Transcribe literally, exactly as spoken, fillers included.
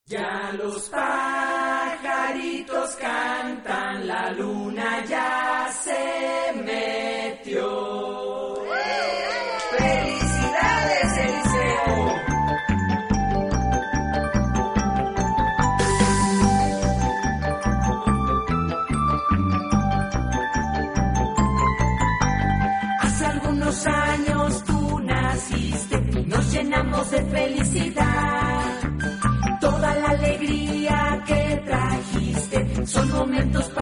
Ya los pajaritos cantan, la luna ya se metió. ¡Felicidades, Eliseo! Hace algunos años tú naciste, nos llenamos de felicidad. Toda la alegría que trajiste son momentos